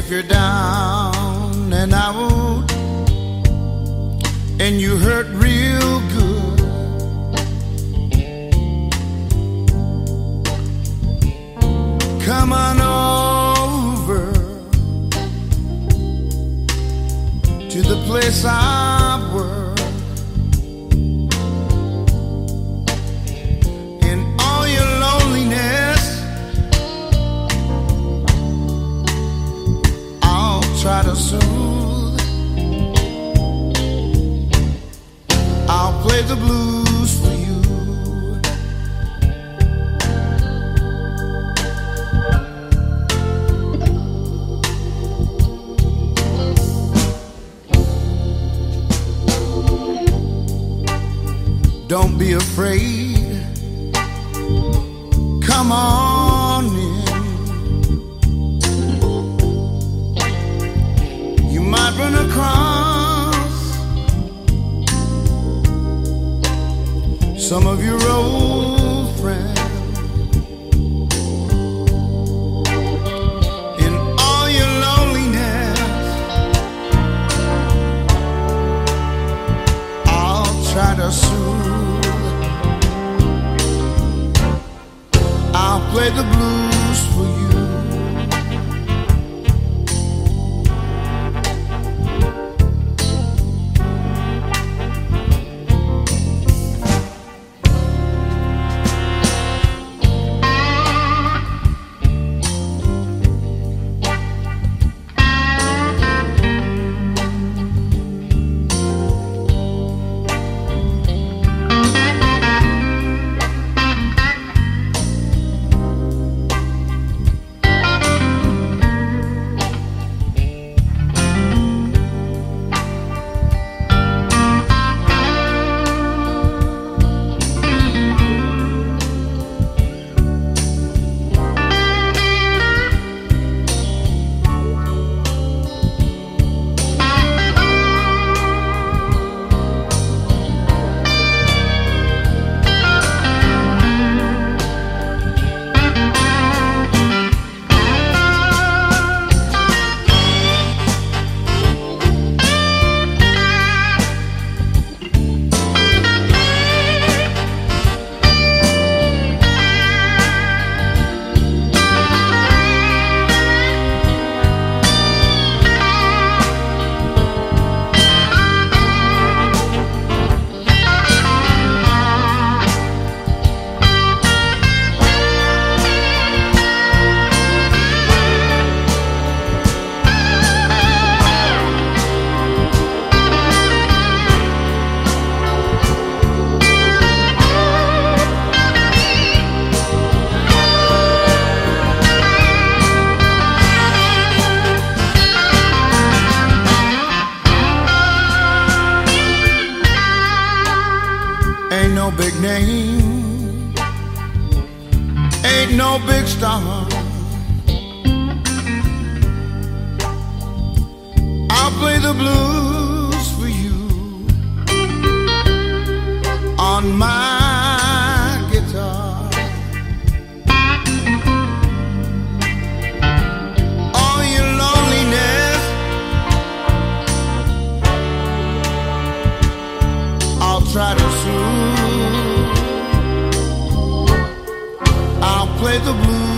if you're down and out and you hurt real good, come on over to the place I work. Try to soothe. I'll play the blues for you. Don't be afraid. Come on in. Might run across some of your old friends in all your loneliness. I'll try to soothe. I'll play the blues for you. Ain't no big name, ain't no big star. I'll play the blues for you on my guitar. All your loneliness I'll try to soothe. I'll play the blues.